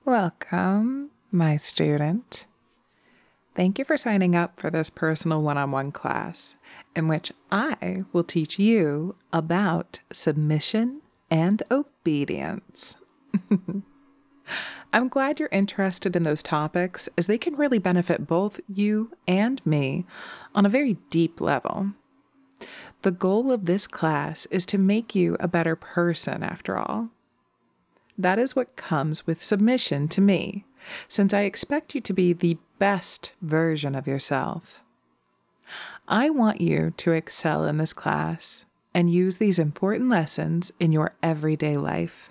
Welcome, my student. Thank you for signing up for this personal one-on-one class in which I will teach you about submission and obedience. I'm glad you're interested in those topics as they can really benefit both you and me on a very deep level. The goal of this class is to make you a better person, after all. That is what comes with submission to me, since I expect you to be the best version of yourself. I want you to excel in this class and use these important lessons in your everyday life.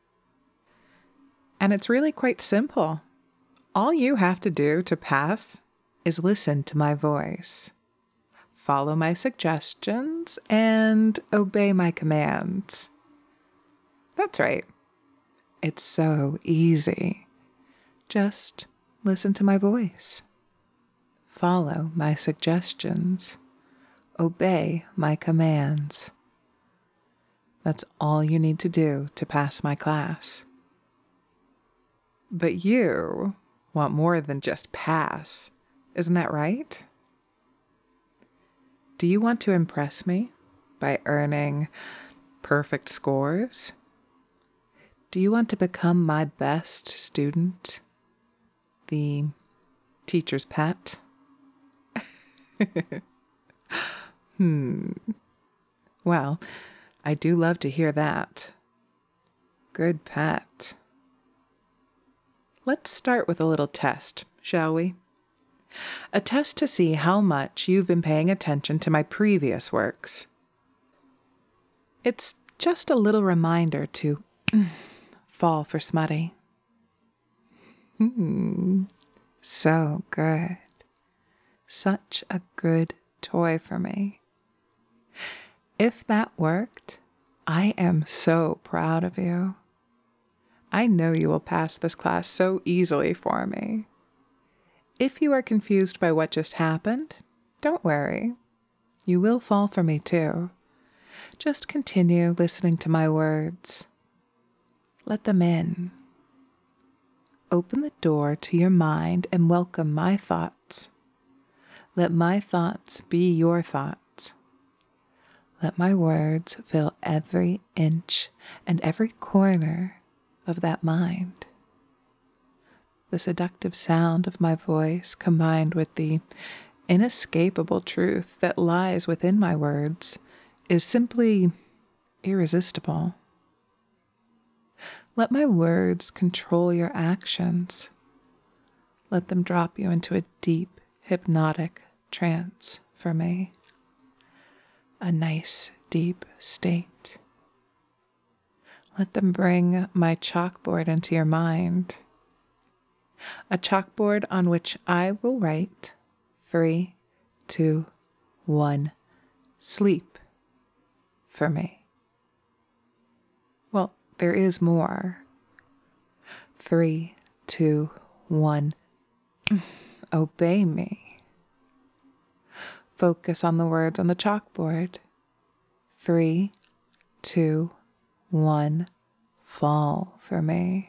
And it's really quite simple. All you have to do to pass is listen to my voice, follow my suggestions, and obey my commands. That's right. It's so easy. Just listen to my voice, follow my suggestions, obey my commands. That's all you need to do to pass my class. But you want more than just pass, isn't that right? Do you want to impress me by earning perfect scores? Do you want to become my best student? The teacher's pet? Well, I do love to hear that. Good pet. Let's start with a little test, shall we? A test to see how much you've been paying attention to my previous works. It's just a little reminder to fall for Smutty. So good. Such a good toy for me. If that worked, I am so proud of you. I know you will pass this class so easily for me. If you are confused by what just happened, don't worry. You will fall for me too. Just continue listening to my words. Let them in. Open the door to your mind and welcome my thoughts. Let my thoughts be your thoughts. Let my words fill every inch and every corner of that mind. The seductive sound of my voice combined with the inescapable truth that lies within my words is simply irresistible. Let my words control your actions. Let them drop you into a deep, hypnotic trance for me. A nice, deep state. Let them bring my chalkboard into your mind. A chalkboard on which I will write 3, 2, 1, sleep for me. Well, there is more. 3, 2, 1, obey me. Focus on the words on the chalkboard. 3, 2, 1, fall for me.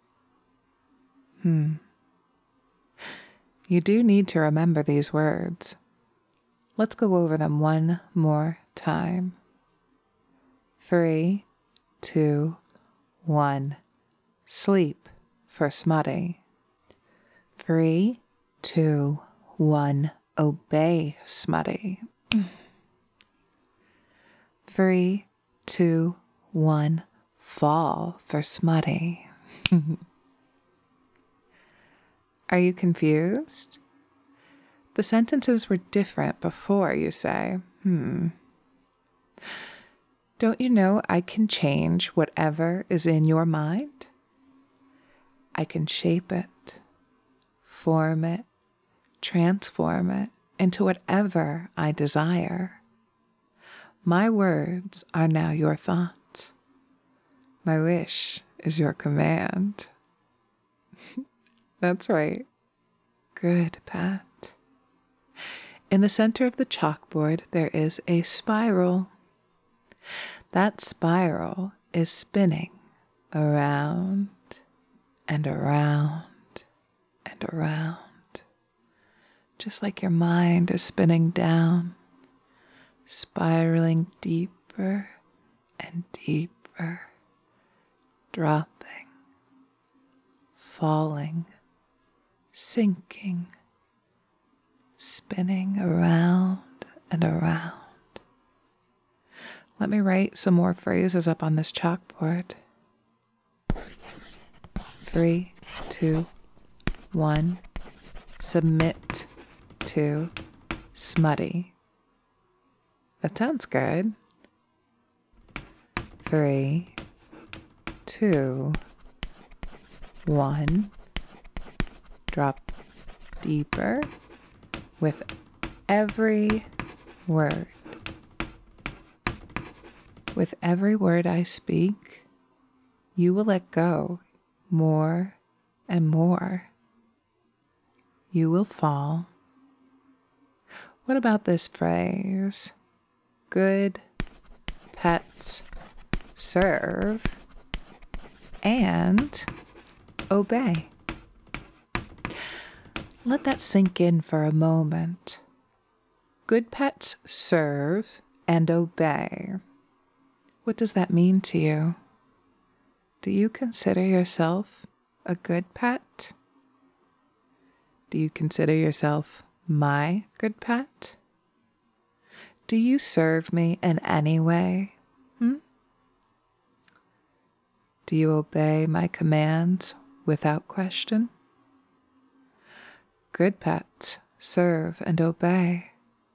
You do need to remember these words. Let's go over them one more time. 3, 2, 1, sleep for Smutty. 3, 2, 1, obey Smutty. 3, 2, 1, fall for Smutty. Are you confused? The sentences were different before, you say. Don't you know I can change whatever is in your mind? I can shape it, form it, transform it into whatever I desire. My words are now your thoughts. My wish is your command. That's right. Good, Pat. In the center of the chalkboard, there is a spiral. That spiral is spinning around and around and around, just like your mind is spinning down, spiraling deeper and deeper, dropping, falling, sinking, spinning around and around. Let me write some more phrases up on this chalkboard. 3, 2, 1. Submit to smutty. That sounds good. 3, 2, 1. Drop deeper with every word. With every word I speak, you will let go more and more. You will fall. What about this phrase? Good pets serve and obey. Let that sink in for a moment. Good pets serve and obey. What does that mean to you? Do you consider yourself a good pet? Do you consider yourself my good pet? Do you serve me in any way? Do you obey my commands without question? Good pets serve and obey.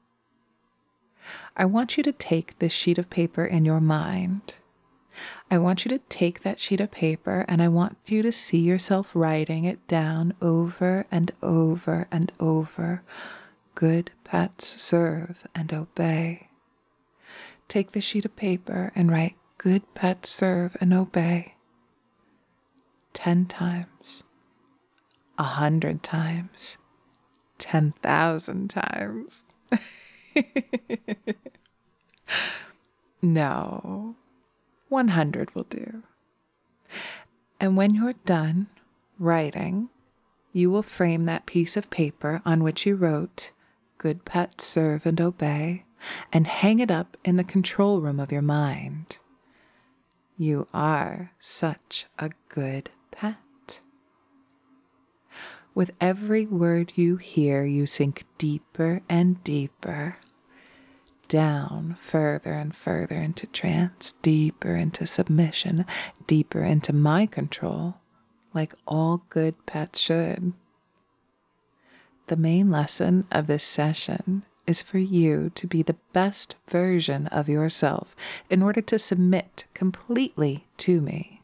I want you to take this sheet of paper in your mind. I want you to take that sheet of paper and I want you to see yourself writing it down over and over and over. Good pets serve and obey. Take the sheet of paper and write good pets serve and obey 10 times, 100 times, 10,000 times. No, 100 will do. And when you're done writing, you will frame that piece of paper on which you wrote, good pets serve and obey, and hang it up in the control room of your mind. You are such a good pet. With every word you hear, you sink deeper and deeper, down further and further into trance, deeper into submission, deeper into my control, like all good pets should. The main lesson of this session is for you to be the best version of yourself in order to submit completely to me.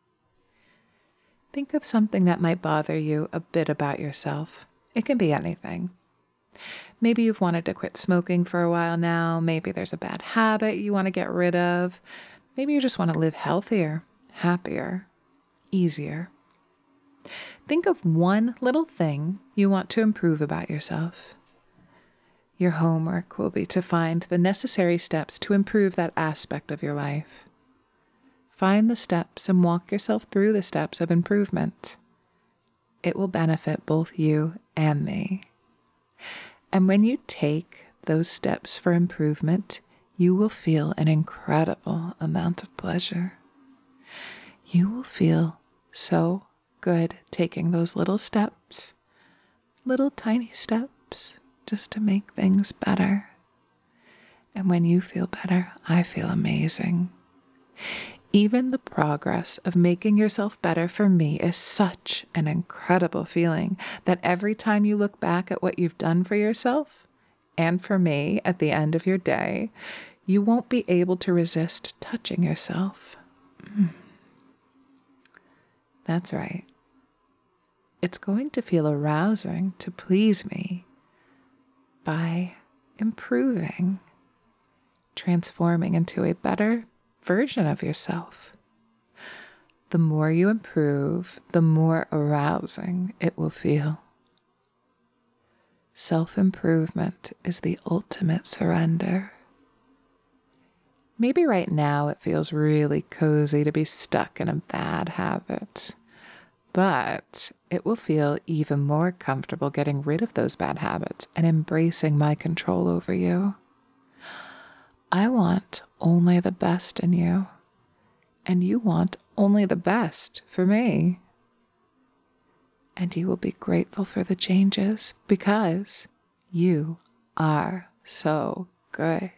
Think of something that might bother you a bit about yourself. It can be anything. Maybe you've wanted to quit smoking for a while now. Maybe there's a bad habit you want to get rid of. Maybe you just want to live healthier, happier, easier. Think of one little thing you want to improve about yourself. Your homework will be to find the necessary steps to improve that aspect of your life. Find the steps and walk yourself through the steps of improvement. It will benefit both you and me. And when you take those steps for improvement, you will feel an incredible amount of pleasure. You will feel so good taking those little steps, little tiny steps, just to make things better. And when you feel better, I feel amazing. Even the progress of making yourself better for me is such an incredible feeling that every time you look back at what you've done for yourself and for me at the end of your day, you won't be able to resist touching yourself. That's right. It's going to feel arousing to please me by improving, transforming into a better version of yourself. The more you improve, the more arousing it will feel. Self-improvement is the ultimate surrender. Maybe right now it feels really cozy to be stuck in a bad habit. But it will feel even more comfortable getting rid of those bad habits and embracing my control over you. I want only the best in you, and you want only the best for me. And you will be grateful for the changes because you are so good.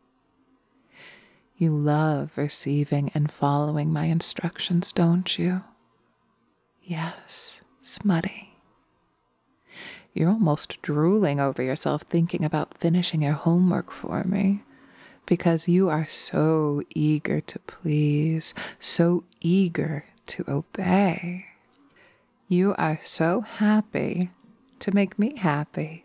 You love receiving and following my instructions, don't you? Yes, Smutty. You're almost drooling over yourself thinking about finishing your homework for me because you are so eager to please, so eager to obey. You are so happy to make me happy.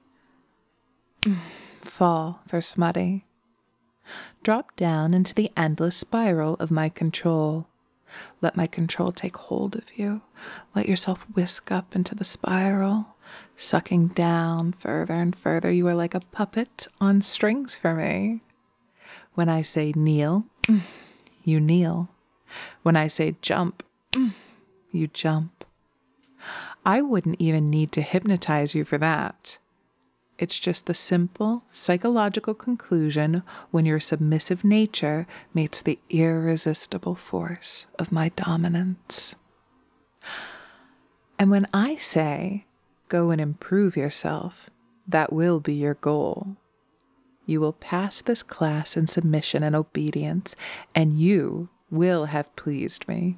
Fall for Smutty. Drop down into the endless spiral of my control. Let my control take hold of you. Let yourself whisk up into the spiral, sucking down further and further. You are like a puppet on strings for me. When I say kneel, you kneel. When I say jump, you jump. I wouldn't even need to hypnotize you for that. It's just the simple psychological conclusion when your submissive nature meets the irresistible force of my dominance. And when I say, go and improve yourself, that will be your goal. You will pass this class in submission and obedience, and you will have pleased me.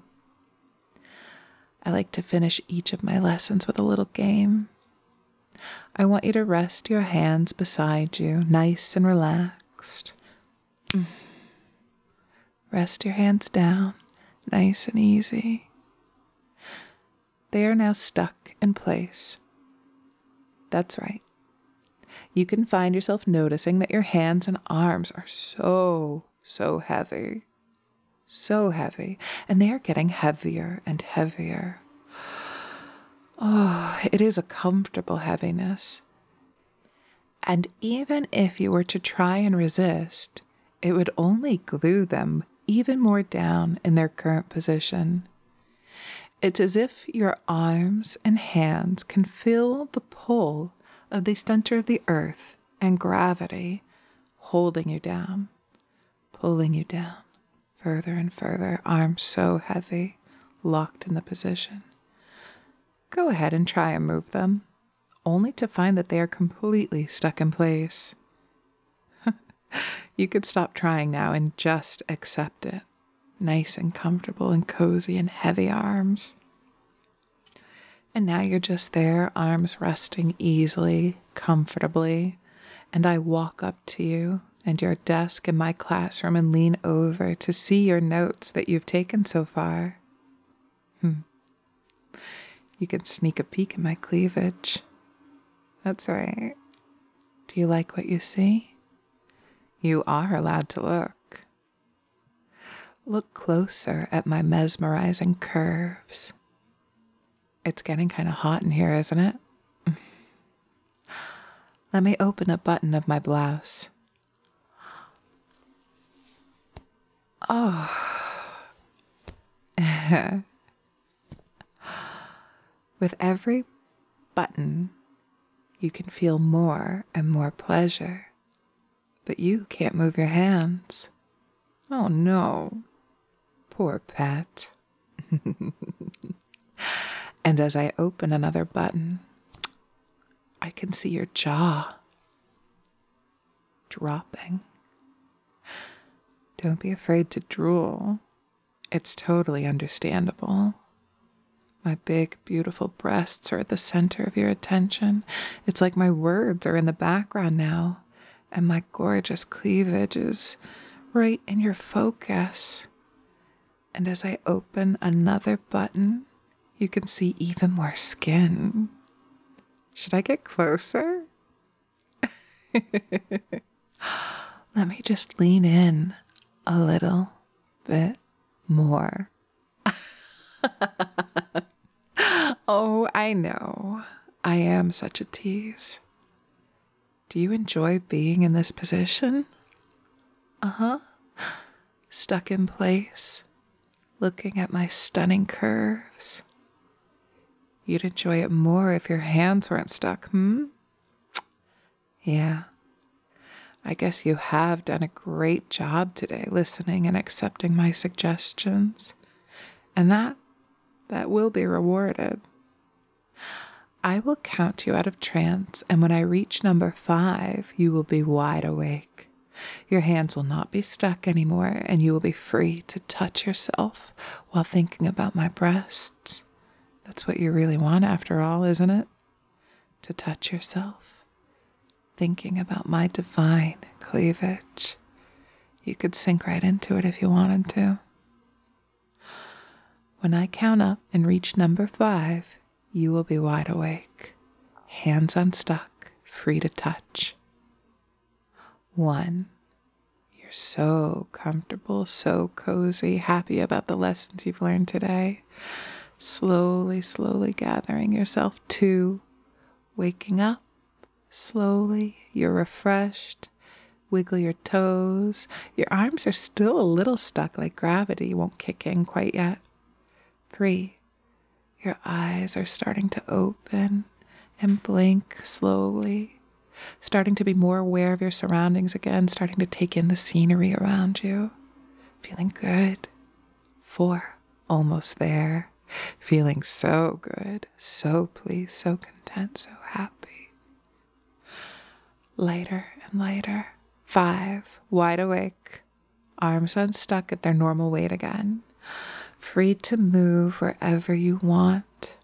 I like to finish each of my lessons with a little game. I want you to rest your hands beside you, nice and relaxed. Rest your hands down, nice and easy. They are now stuck in place. That's right. You can find yourself noticing that your hands and arms are so heavy. So heavy. And they are getting heavier and heavier. Oh, it is a comfortable heaviness. And even if you were to try and resist, it would only glue them even more down in their current position. It's as if your arms and hands can feel the pull of the center of the earth and gravity holding you down, pulling you down further and further, arms so heavy, locked in the position. Go ahead and try and move them, only to find that they are completely stuck in place. You could stop trying now and just accept it. Nice and comfortable and cozy and heavy arms. And now you're just there, arms resting easily, comfortably, and I walk up to you and your desk in my classroom and lean over to see your notes that you've taken so far. You can sneak a peek at my cleavage. That's right. Do you like what you see? You are allowed to look. Look closer at my mesmerizing curves. It's getting kind of hot in here, isn't it? Let me open a button of my blouse. Oh. With every button, you can feel more and more pleasure, but you can't move your hands. Oh no, poor pet. And as I open another button, I can see your jaw dropping. Don't be afraid to drool. It's totally understandable. My big, beautiful breasts are at the center of your attention. It's like my words are in the background now, and my gorgeous cleavage is right in your focus. And as I open another button, you can see even more skin. Should I get closer? Let me just lean in a little bit more. Oh, I know. I am such a tease. Do you enjoy being in this position? Stuck in place, looking at my stunning curves. You'd enjoy it more if your hands weren't stuck, Yeah, I guess you have done a great job today listening and accepting my suggestions. And that will be rewarded. I will count you out of trance, and when I reach number 5, you will be wide awake. Your hands will not be stuck anymore, and you will be free to touch yourself while thinking about my breasts. That's what you really want after all, isn't it? To touch yourself, thinking about my divine cleavage. You could sink right into it if you wanted to. When I count up and reach number 5, you will be wide awake, hands unstuck, free to touch. 1. You're so comfortable, so cozy, happy about the lessons you've learned today. Slowly, slowly gathering yourself. 2. Waking up, slowly, you're refreshed. Wiggle your toes. Your arms are still a little stuck, like gravity won't kick in quite yet. 3. Your eyes are starting to open and blink slowly, starting to be more aware of your surroundings again, starting to take in the scenery around you. Feeling good. 4. Almost there. Feeling so good, so pleased, so content, so happy. Lighter and lighter. 5. Wide awake. Arms unstuck at their normal weight again. Free to move wherever you want.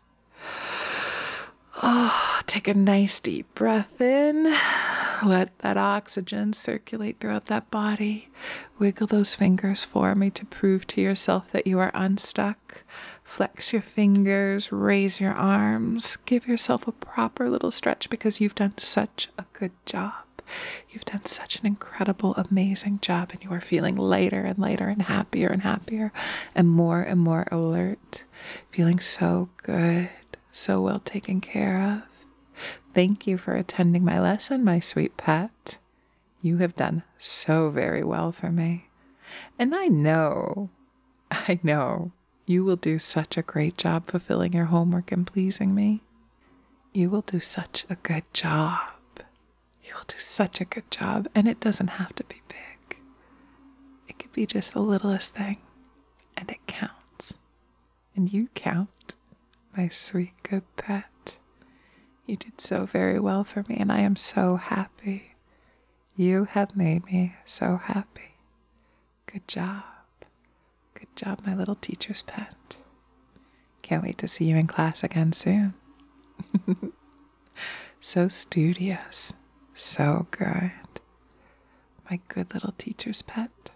Oh, take a nice deep breath in. Let that oxygen circulate throughout that body. Wiggle those fingers for me to prove to yourself that you are unstuck. Flex your fingers, raise your arms. Give yourself a proper little stretch because you've done such a good job. You've done such an incredible, amazing job, and you are feeling lighter and lighter and happier and more alert. Feeling so good, so well taken care of. Thank you for attending my lesson, my sweet pet. You have done so very well for me. And I know you will do such a great job fulfilling your homework and pleasing me. You will do such a good job. You will do such a good job, and it doesn't have to be big. It could be just the littlest thing, and it counts. And you count, my sweet, good pet. You did so very well for me, and I am so happy. You have made me so happy. Good job. Good job, my little teacher's pet. Can't wait to see you in class again soon. So studious. So good. My good little teacher's pet.